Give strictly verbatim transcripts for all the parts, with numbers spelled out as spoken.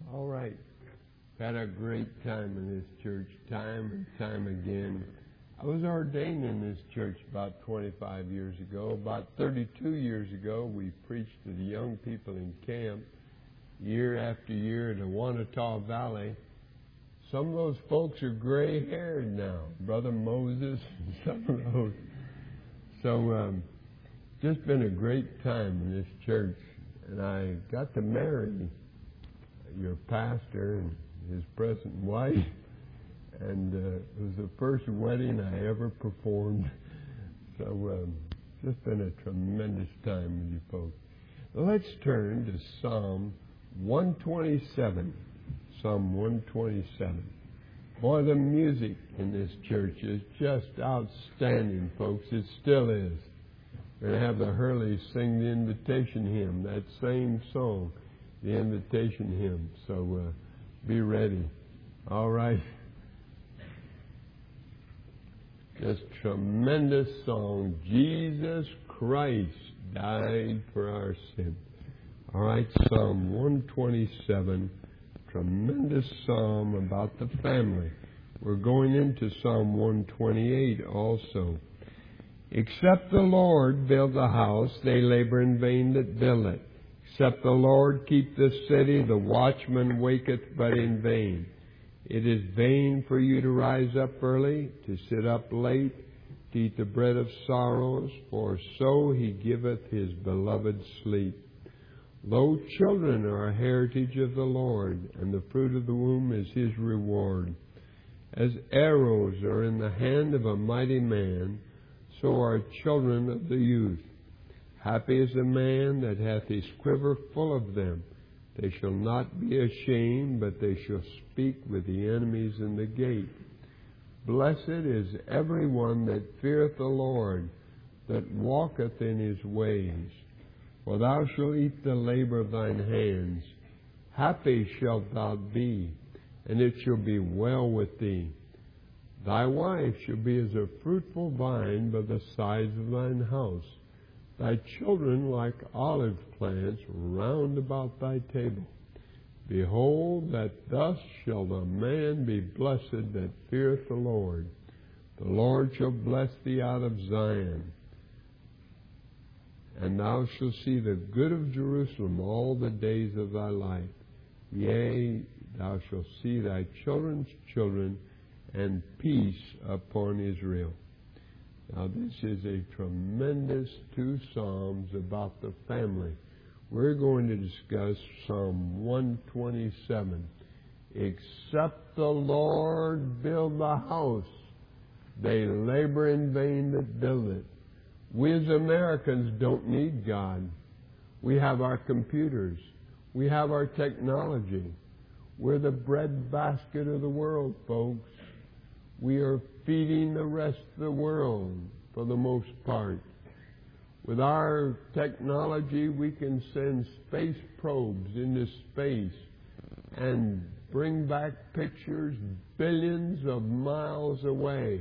All right. Had a great time in this church, time and time again. I was ordained in this church about twenty-five years ago. About thirty-two years ago, we preached to the young people in camp year after year in the Wanata Valley. Some of those folks are gray-haired now, Brother Moses and some of those. So, um, just been a great time in this church. And I got to marry your pastor and his present wife, and uh, it was the first wedding I ever performed. So, um, just been a tremendous time with you folks. Let's turn to Psalm one twenty-seven. Psalm one twenty-seven. Boy, the music in this church is just outstanding, folks. It still is. We're going to have the Hurleys sing the invitation hymn, that same song, the invitation hymn. So uh, be ready. All right. This tremendous song, Jesus Christ died for our sins. All right, Psalm one twenty-seven, tremendous psalm about the family. We're going into Psalm one twenty-eight also. Except the Lord build the house, they labor in vain that build it. Except the Lord keep the city, the watchman waketh but in vain. It is vain for you to rise up early, to sit up late, to eat the bread of sorrows, for so he giveth his beloved sleep. Lo, children are a heritage of the Lord, and the fruit of the womb is his reward. As arrows are in the hand of a mighty man, so are children of the youth. Happy is the man that hath his quiver full of them. They shall not be ashamed, but they shall speak with the enemies in the gate. Blessed is every one that feareth the Lord, that walketh in his ways. For thou shalt eat the labor of thine hands. Happy shalt thou be, and it shall be well with thee. Thy wife shall be as a fruitful vine by the sides of thine house. Thy children like olive plants round about thy table. Behold, that thus shall the man be blessed that feareth the Lord. The Lord shall bless thee out of Zion. And thou shalt see the good of Jerusalem all the days of thy life. Yea, thou shalt see thy children's children, and peace upon Israel. Now, this is a tremendous two psalms about the family. We're going to discuss Psalm one twenty-seven. Except the Lord build the house, they labor in vain that build it. We as Americans don't need God. We have our computers. We have our technology. We're the breadbasket of the world, folks. We are feeding the rest of the world for the most part. With our technology, we can send space probes into space and bring back pictures billions of miles away.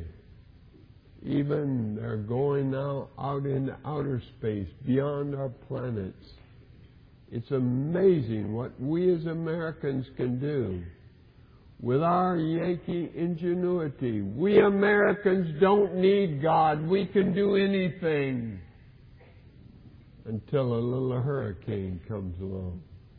Even they're going now out into outer space, beyond our planets. It's amazing what we as Americans can do. With our Yankee ingenuity, we Americans don't need God. We can do anything until a little hurricane comes along.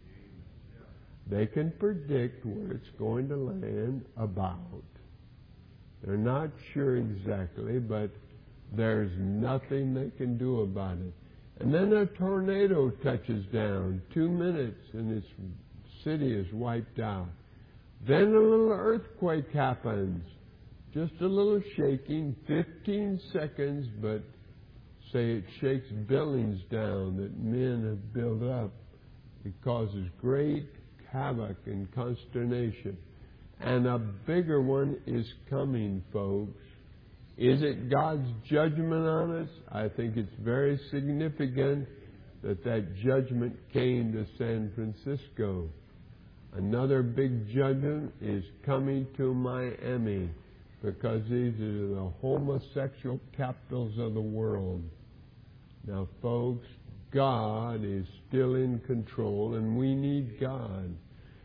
They can predict where it's going to land about. They're not sure exactly, but there's nothing they can do about it. And then a tornado touches down, two minutes, and this city is wiped out. Then a little earthquake happens, just a little shaking, fifteen seconds, but say it shakes buildings down that men have built up. It causes great havoc and consternation. And a bigger one is coming, folks. Is it God's judgment on us? I think it's very significant that that judgment came to San Francisco. Another big judgment is coming to Miami, because these are the homosexual capitals of the world. Now, folks, God is still in control, and we need God.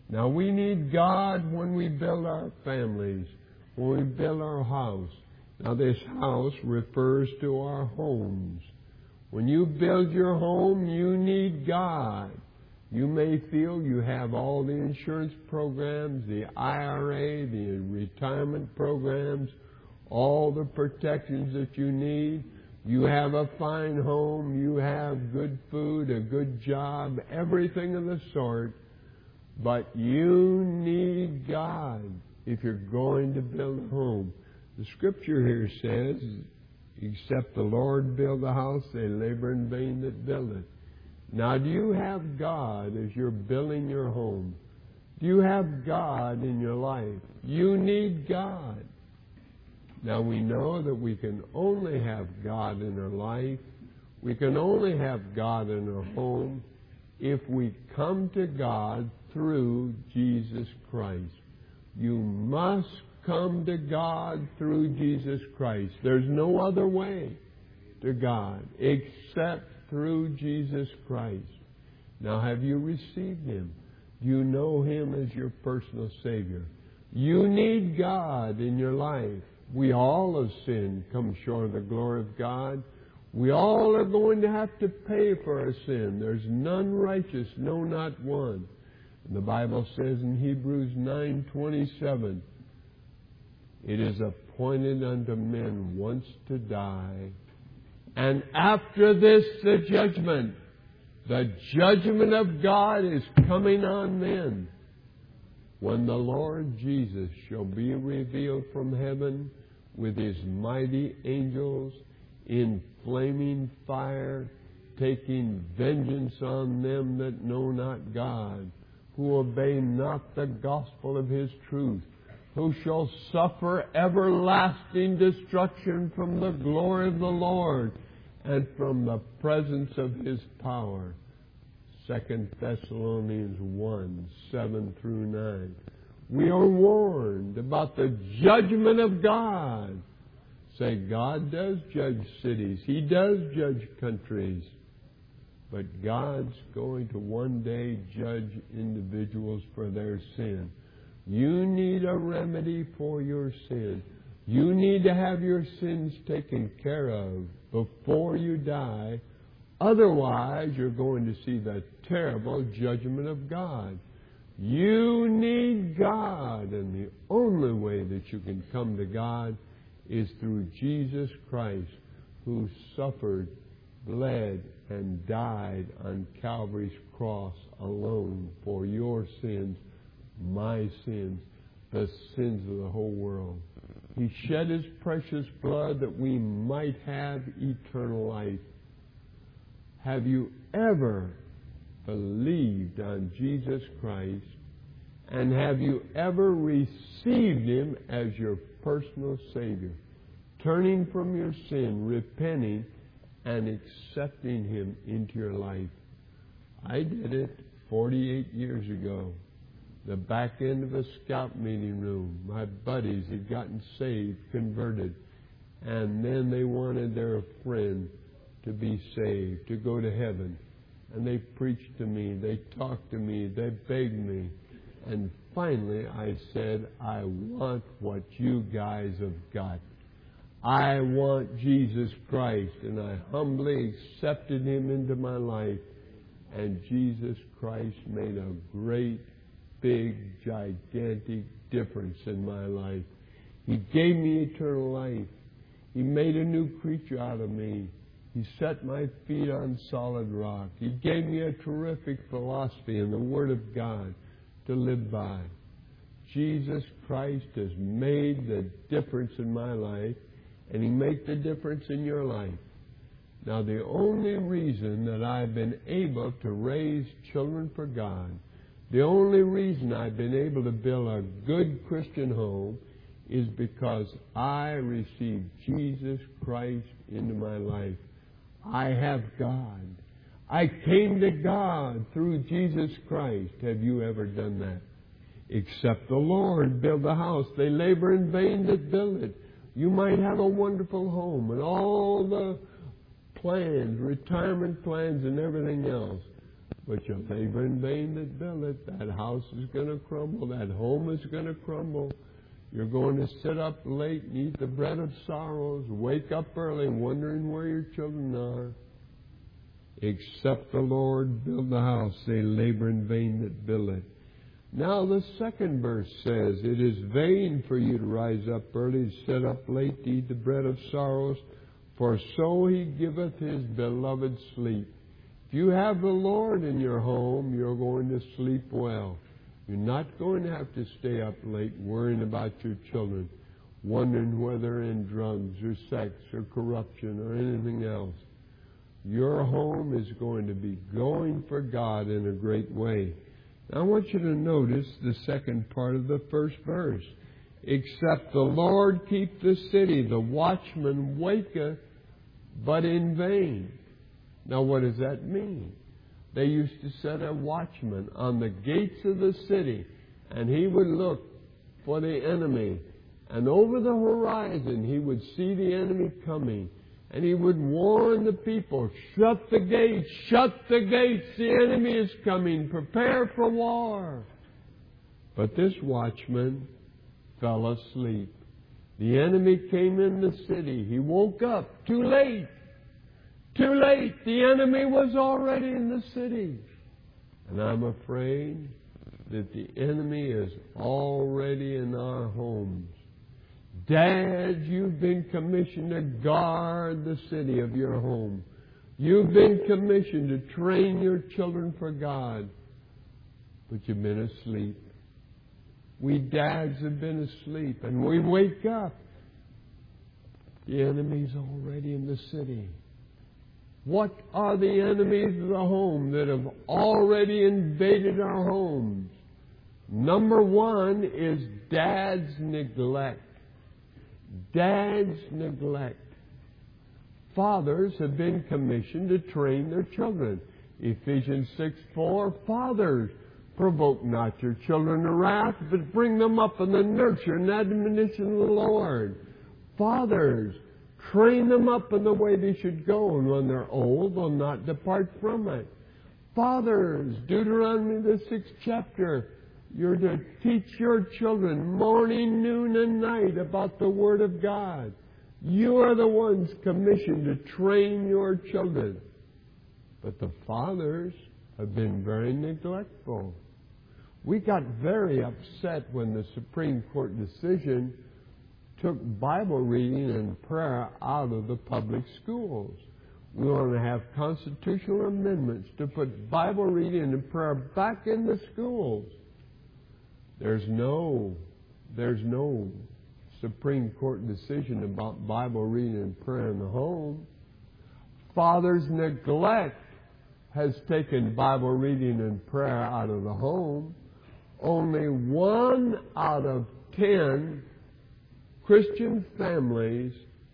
Now, we need God when we build our families, when we build our house. Now, this house refers to our homes. When you build your home, you need God. You may feel you have all the insurance programs, the I R A, the retirement programs, all the protections that you need. You have a fine home, you have good food, a good job, everything of the sort. But you need God if you're going to build a home. The scripture here says, except the Lord build the house, they labor in vain that build it. Now, do you have God as you're building your home? Do you have God in your life? You need God. Now, we know that we can only have God in our life, we can only have God in our home if we come to God through Jesus Christ. You must come to God through Jesus Christ. There's no other way to God except through Jesus Christ. Now, have you received Him? Do you know Him as your personal Savior? You need God in your life. We all have sinned, come short of the glory of God. We all are going to have to pay for our sin. There's none righteous, no, not one. And the Bible says in Hebrews nine twenty-seven, it is appointed unto men once to die, and after this the judgment. The judgment of God is coming on men. When the Lord Jesus shall be revealed from heaven with His mighty angels in flaming fire, taking vengeance on them that know not God, who obey not the gospel of His truth, who shall suffer everlasting destruction from the glory of the Lord and from the presence of His power. Second Thessalonians one, seven through nine. We are warned about the judgment of God. Say, God does judge cities. He does judge countries. But God's going to one day judge individuals for their sin. You need a remedy for your sin. You need to have your sins taken care of before you die. Otherwise, you're going to see the terrible judgment of God. You need God, and the only way that you can come to God is through Jesus Christ, who suffered, bled, and died on Calvary's cross alone for your sins, my sins, the sins of the whole world. He shed His precious blood that we might have eternal life. Have you ever believed on Jesus Christ? And have you ever received Him as your personal Savior? Turning from your sin, repenting, and accepting Him into your life. I did it forty-eight years ago. The back end of a scout meeting room. My buddies had gotten saved, converted, and then they wanted their friend to be saved, to go to heaven. And they preached to me, they talked to me, they begged me. And finally I said, I want what you guys have got. I want Jesus Christ. And I humbly accepted Him into my life. And Jesus Christ made a great, big, gigantic difference in my life. He gave me eternal life. He made a new creature out of me. He set my feet on solid rock. He gave me a terrific philosophy in the Word of God to live by. Jesus Christ has made the difference in my life, and He makes the difference in your life. Now, the only reason that I've been able to raise children for God, the only reason I've been able to build a good Christian home is because I received Jesus Christ into my life. I have God. I came to God through Jesus Christ. Have you ever done that? Except the Lord build the house. They labor in vain that build it. You might have a wonderful home and all the plans, retirement plans and everything else. But you'll labor in vain that build it. That house is going to crumble. That home is going to crumble. You're going to sit up late and eat the bread of sorrows. Wake up early wondering where your children are. Except the Lord build the house, they labor in vain that build it. Now the second verse says, it is vain for you to rise up early, to sit up late, to eat the bread of sorrows, for so he giveth his beloved sleep. If you have the Lord in your home, you're going to sleep well. You're not going to have to stay up late worrying about your children, wondering whether they're in drugs or sex or corruption or anything else. Your home is going to be going for God in a great way. Now I want you to notice the second part of the first verse. Except the Lord keep the city, the watchman waketh, but in vain. Now what does that mean? They used to set a watchman on the gates of the city, and he would look for the enemy. And over the horizon he would see the enemy coming. And he would warn the people, shut the gates, shut the gates, the enemy is coming, prepare for war. But this watchman fell asleep. The enemy came in the city. He woke up too late. Too late. The enemy was already in the city. And I'm afraid that the enemy is already in our homes. Dads, you've been commissioned to guard the city of your home. You've been commissioned to train your children for God. But you've been asleep. We dads have been asleep, and we wake up. The enemy's already in the city. What are the enemies of the home that have already invaded our homes? Number one is dad's neglect. Dad's neglect. Fathers have been commissioned to train their children. Ephesians six four, fathers, provoke not your children to wrath, but bring them up in the nurture and admonition of the Lord. Fathers, train them up in the way they should go, and when they're old, they'll not depart from it. Fathers, Deuteronomy the sixth chapter, you're to teach your children morning, noon, and night about the Word of God. You are the ones commissioned to train your children. But the fathers have been very neglectful. We got very upset when the Supreme Court decision took Bible reading and prayer out of the public schools. We want to have constitutional amendments to put Bible reading and prayer back in the schools. There's no, there's no Supreme Court decision about Bible reading and prayer in the home. Father's neglect has taken Bible reading and prayer out of the home. Only one out of ten Christian families.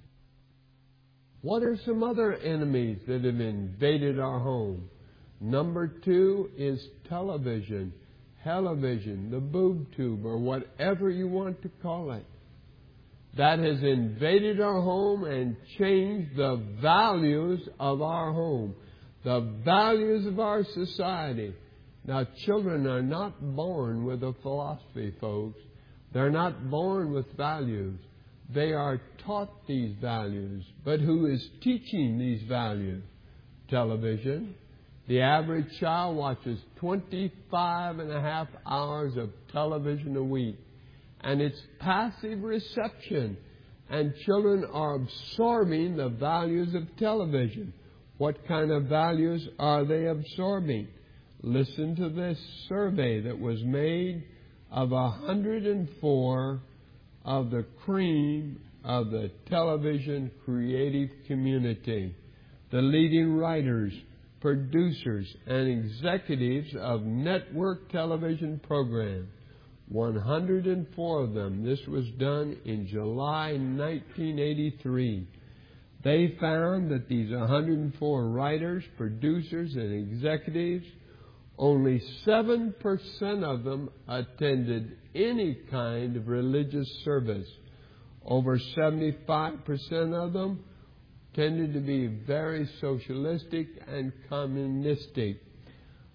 What are some other enemies that have invaded our home? Number two is television. Television, the boob tube, or whatever you want to call it. That has invaded our home and changed the values of our home, the values of our society. Now, children are not born with a philosophy, folks. They're not born with values. They are taught these values. But who is teaching these values? Television. The average child watches twenty-five and a half hours of television a week. And it's passive reception. And children are absorbing the values of television. What kind of values are they absorbing? Listen to this survey that was made of one hundred four of the cream of the television creative community, the leading writers, producers, and executives of network television programs. one hundred four of them. This was done in July nineteen eighty-three. They found that these one hundred four writers, producers, and executives, only seven percent of them attended any kind of religious service. Over seventy-five percent of them tended to be very socialistic and communistic.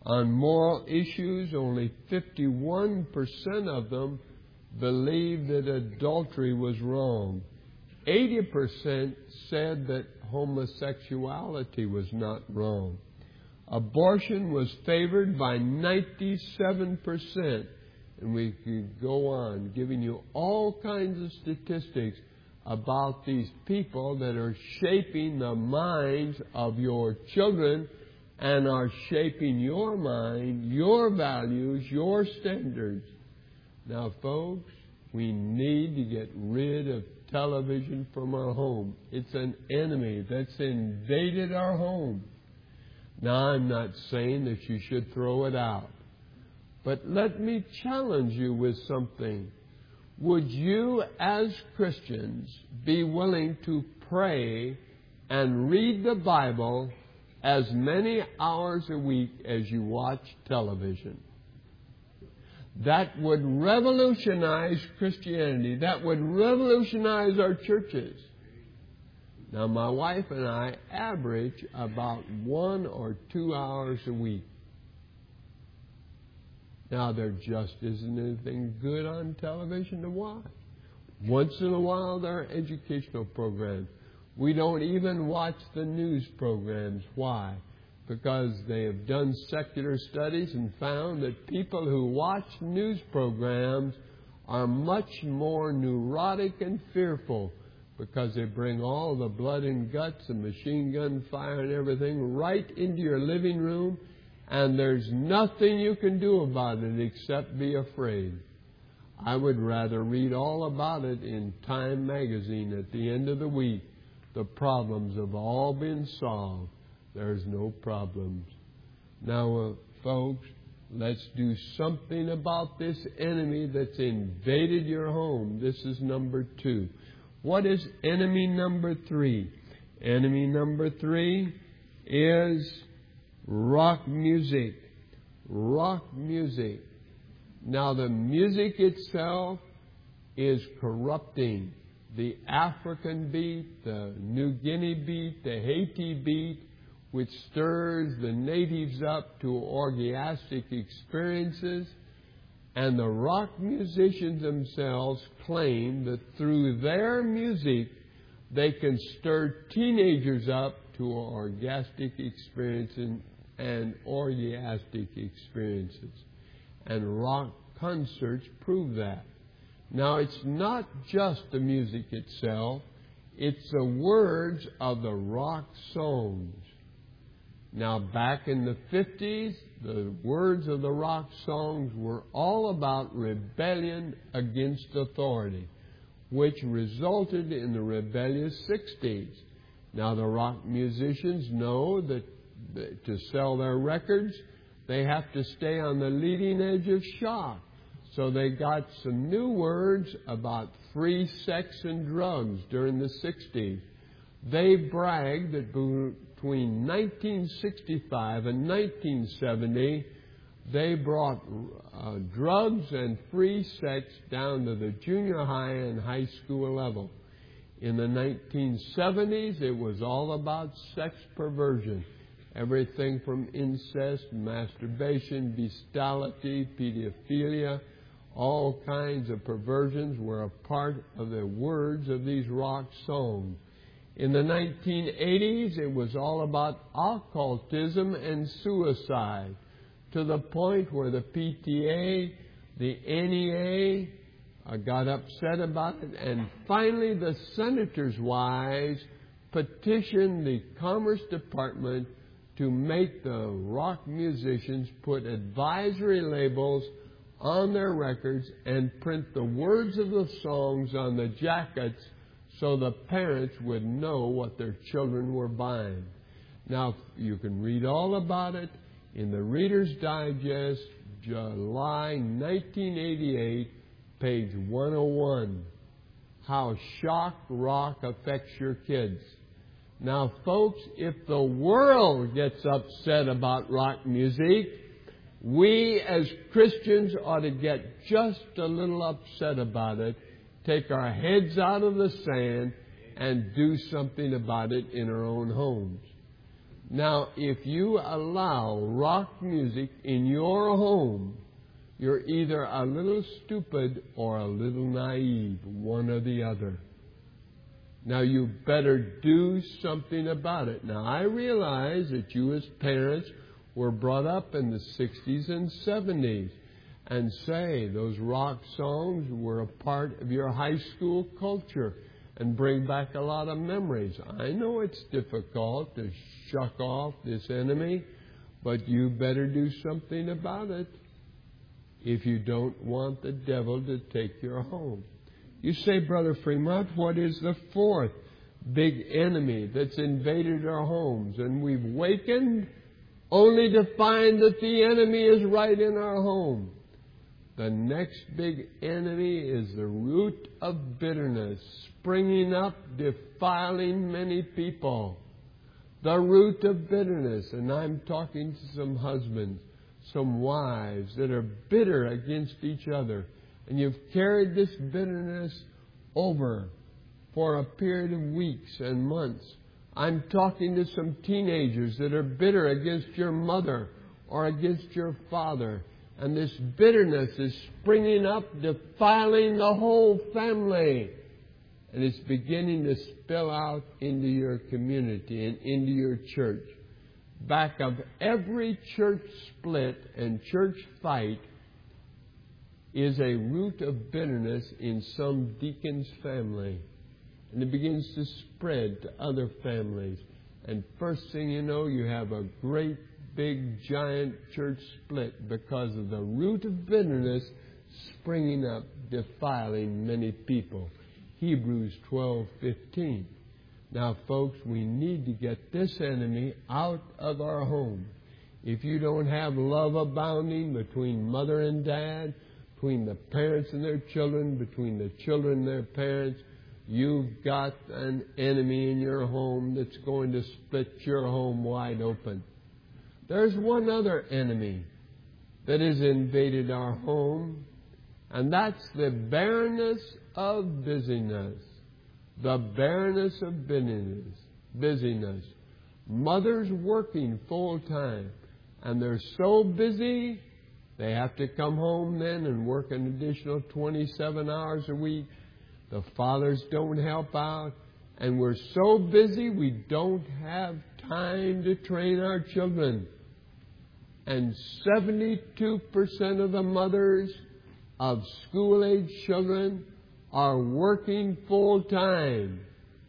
On moral issues, only fifty-one percent of them believed that adultery was wrong. eighty percent said that homosexuality was not wrong. Abortion was favored by ninety-seven percent. And we could go on giving you all kinds of statistics about these people that are shaping the minds of your children and are shaping your mind, your values, your standards. Now, folks, we need to get rid of television from our home. It's an enemy that's invaded our home. Now, I'm not saying that you should throw it out. But let me challenge you with something. Would you, as Christians, be willing to pray and read the Bible as many hours a week as you watch television? That would revolutionize Christianity. That would revolutionize our churches. Now, my wife and I average about one or two hours a week. Now, there just isn't anything good on television to watch. Once in a while, there are educational programs. We don't even watch the news programs. Why? Because they have done secular studies and found that people who watch news programs are much more neurotic and fearful because they bring all the blood and guts and machine gun fire and everything right into your living room, and there's nothing you can do about it except be afraid. I would rather read all about it in Time magazine at the end of the week. The problems have all been solved. There's no problems. Now, uh, folks, let's do something about this enemy that's invaded your home. This is number two. What is enemy number three? Enemy number three is rock music. Rock music. Now, the music itself is corrupting. The African beat, the New Guinea beat, the Haiti beat, which stirs the natives up to orgiastic experiences. And the rock musicians themselves claim that through their music they can stir teenagers up to orgastic experiences and orgiastic experiences. And rock concerts prove that. Now, it's not just the music itself, it's the words of the rock songs. Now, back in the fifties, the words of the rock songs were all about rebellion against authority, which resulted in the rebellious sixties. Now, the rock musicians know that to sell their records, they have to stay on the leading edge of shock. So they got some new words about free sex and drugs during the sixties. They bragged that between nineteen sixty-five and nineteen seventy, they brought uh, drugs and free sex down to the junior high and high school level. In the nineteen seventies, it was all about sex perversion. Everything from incest, masturbation, bestiality, pedophilia, all kinds of perversions were a part of the words of these rock songs. In the nineteen eighties, it was all about occultism and suicide, to the point where the P T A, the N E A uh, got upset about it, and finally the senators' wives petitioned the Commerce Department to make the rock musicians put advisory labels on their records and print the words of the songs on the jackets so the parents would know what their children were buying. Now, you can read all about it in the Reader's Digest, July nineteen eighty-eight, page one oh one, How Shock Rock Affects Your Kids. Now, folks, if the world gets upset about rock music, we as Christians ought to get just a little upset about it, take our heads out of the sand, and do something about it in our own homes. Now, if you allow rock music in your home, you're either a little stupid or a little naive, one or the other. Now, you better do something about it. Now, I realize that you as parents were brought up in the sixties and seventies. And say those rock songs were a part of your high school culture and bring back a lot of memories. I know it's difficult to shuck off this enemy, but you better do something about it if you don't want the devil to take your home. You say, Brother Fremont, what is the fourth big enemy that's invaded our homes? And we've wakened only to find that the enemy is right in our home. The next big enemy is the root of bitterness, springing up, defiling many people. The root of bitterness, and I'm talking to some husbands, some wives that are bitter against each other. And you've carried this bitterness over for a period of weeks and months. I'm talking to some teenagers that are bitter against your mother or against your father. And this bitterness is springing up, defiling the whole family. And it's beginning to spill out into your community and into your church. Back of every church split and church fight is a root of bitterness in some deacon's family. And it begins to spread to other families. And first thing you know, you have a great, big, giant church split because of the root of bitterness springing up, defiling many people. Hebrews twelve fifteen. Now, folks, we need to get this enemy out of our home. If you don't have love abounding between mother and dad, between the parents and their children, between the children and their parents, you've got an enemy in your home that's going to split your home wide open. There's one other enemy that has invaded our home, and that's the barrenness of busyness. The barrenness of busyness. busyness. Mothers working full time, and they're so busy, they have to come home then and work an additional twenty-seven hours a week. The fathers don't help out, and we're so busy we don't have time to train our children. And seventy-two percent of the mothers of school-age children are working full-time.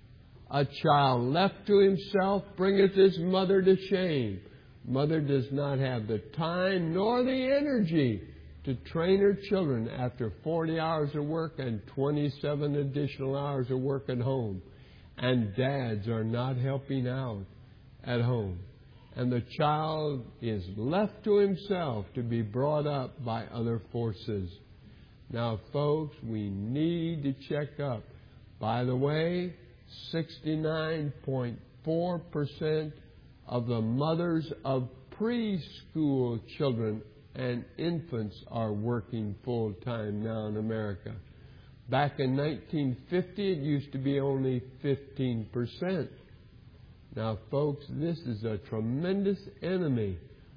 A child left to himself bringeth his mother to shame. Mother does not have the time nor the energy to train her children after forty hours of work and twenty-seven additional hours of work at home. And dads are not helping out at home. And the child is left to himself to be brought up by other forces. Now, folks, we need to check up. By the way, sixty-nine point four percent of the mothers of preschool children and infants are working full-time now in America. Back in nineteen fifty, it used to be only fifteen percent. Now, folks, this is a tremendous enemy.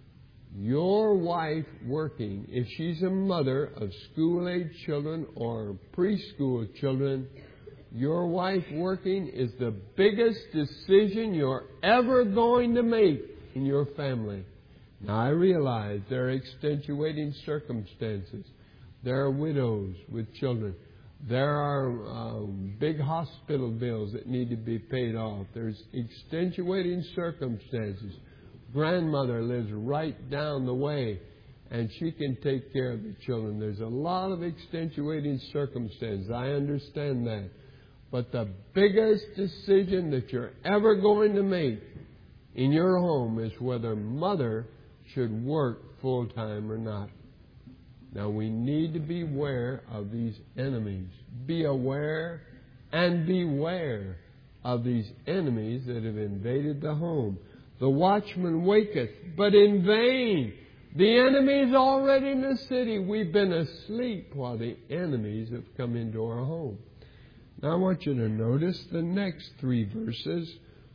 Your wife working, if she's a mother of school-age children or preschool children, your wife working is the biggest decision you're ever going to make in your family. Now, I realize there are extenuating circumstances. There are widows with children. There are um, big hospital bills that need to be paid off. There's extenuating circumstances. Grandmother lives right down the way, and she can take care of the children. There's a lot of extenuating circumstances. I understand that. But the biggest decision that you're ever going to make in your home is whether mother should work full-time or not. Now, we need to be aware of these enemies. Be aware and beware of these enemies that have invaded the home. The watchman waketh, but in vain. The enemy's already in the city. We've been asleep while the enemies have come into our home. Now, I want you to notice the next three verses.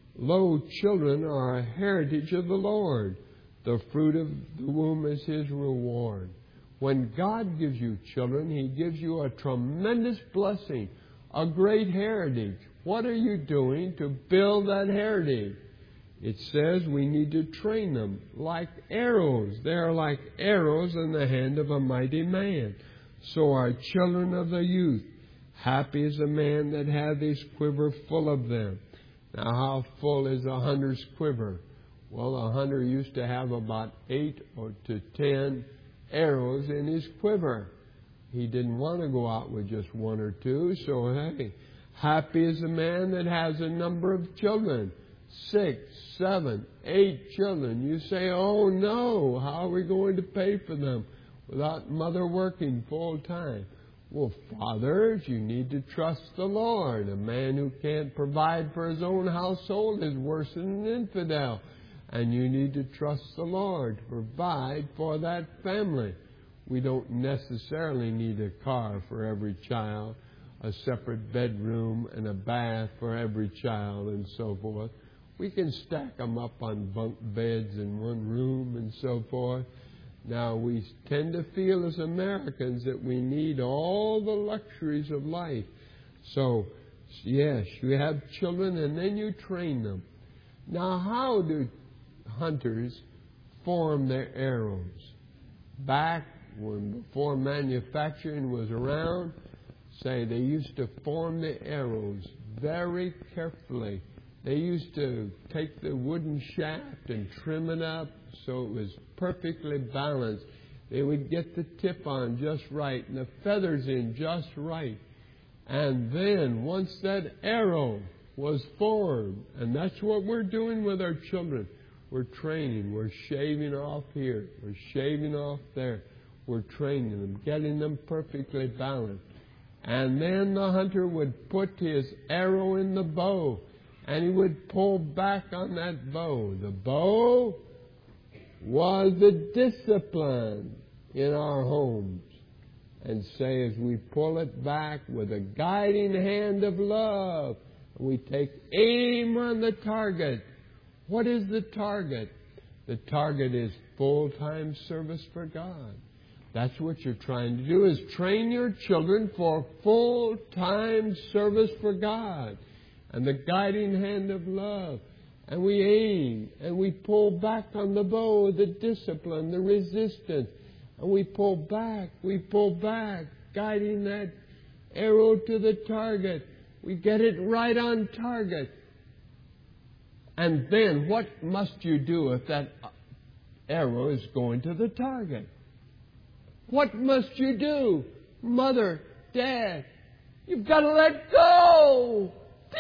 Lo, children are a heritage of the Lord. The fruit of the womb is His reward. When God gives you children, He gives you a tremendous blessing, a great heritage. What are you doing to build that heritage? It says we need to train them like arrows. They are like arrows in the hand of a mighty man. So are children of the youth. Happy is the man that hath his quiver full of them. Now, how full is a hunter's quiver? Well, a hunter used to have about eight or to ten arrows in his quiver. He didn't want to go out with just one or two, so hey, happy is the man that has a number of children. Six, seven, eight children. You say, oh no, how are we going to pay for them without mother working full time? Well, fathers, you need to trust the Lord. A man who can't provide for his own household is worse than an infidel. And you need to trust the Lord to provide for that family. We don't necessarily need a car for every child, a separate bedroom and a bath for every child and so forth. We can stack them up on bunk beds in one room and so forth. Now, we tend to feel as Americans that we need all the luxuries of life. So, yes, you have children and then you train them. Now, how do hunters form their arrows? Back when before manufacturing was around, say they used to form the arrows very carefully. They used to take the wooden shaft and trim it up so it was perfectly balanced. They would get the tip on just right and the feathers in just right. And then once that arrow was formed, and that's what we're doing with our children. We're training. We're shaving off here. We're shaving off there. We're training them, getting them perfectly balanced. And then the hunter would put his arrow in the bow, and he would pull back on that bow. The bow was the discipline in our homes. And say, as we pull it back with a guiding hand of love, we take aim on the target. What is the target? The target is full-time service for God. That's what you're trying to do, is train your children for full-time service for God and the guiding hand of love. And we aim, and we pull back on the bow, the discipline, the resistance. And we pull back, we pull back, guiding that arrow to the target. We get it right on target. And then what must you do if that arrow is going to the target? What must you do? Mother, Dad, you've got to let go.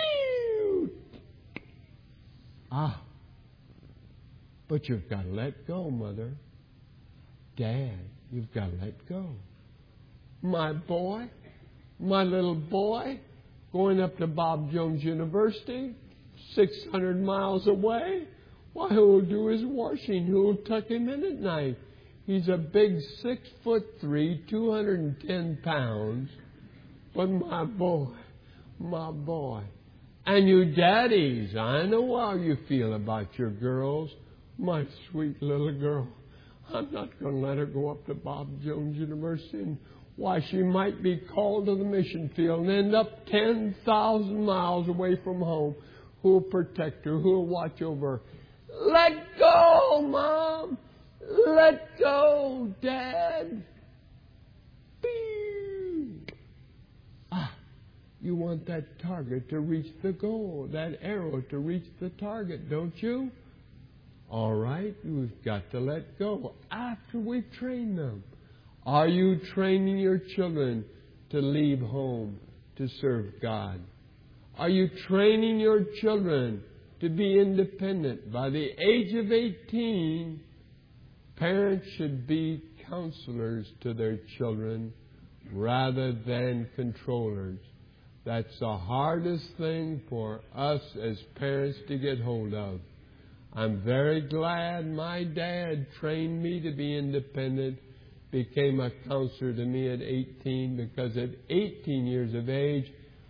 Ah, but you've got to let go, Mother. Dad, you've got to let go. My boy, my little boy, going up to Bob Jones University, six hundred miles away. Why, who'll do his washing? Who'll tuck him in at night? He's a big six foot three, two hundred and ten pounds. But my boy, my boy. And you daddies, I know how you feel about your girls. My sweet little girl. I'm not going to let her go up to Bob Jones University. And why, she might be called to the mission field and end up ten thousand miles away from home. Who'll protect her? Who'll watch over her? Let go, Mom! Let go, Dad! Bing. Ah, you want that target to reach the goal, that arrow to reach the target, don't you? All right, we've got to let go after we've trained them. Are you training your children to leave home to serve God? Are you training your children to be independent? By the age of eighteen, parents should be counselors to their children rather than controllers. That's the hardest thing for us as parents to get hold of. I'm very glad my dad trained me to be independent, became a counselor to me at eighteen, because at eighteen years of age,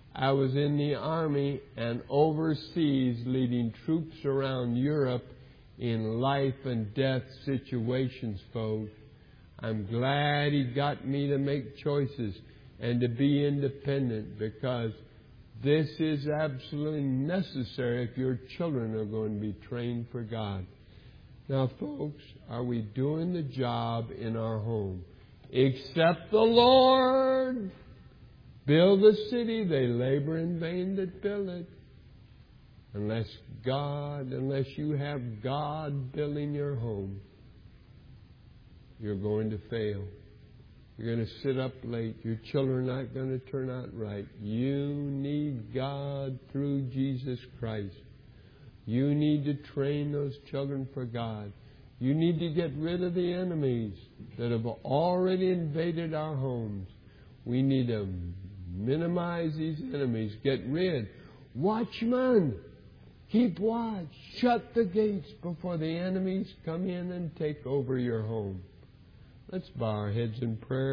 I was in the Army and overseas leading troops around Europe in life and death situations, folks. I'm glad He got me to make choices and to be independent, because this is absolutely necessary if your children are going to be trained for God. Now, folks, are we doing the job in our home? Except the Lord build a city, they labor in vain that build it. Unless God, unless you have God building your home, you're going to fail. You're going to sit up late. Your children are not going to turn out right. You need God through Jesus Christ. You need to train those children for God. You need to get rid of the enemies that have already invaded our homes. We need to minimize these enemies. Get rid. Watchmen, keep watch. Shut the gates before the enemies come in and take over your home. Let's bow our heads in prayer.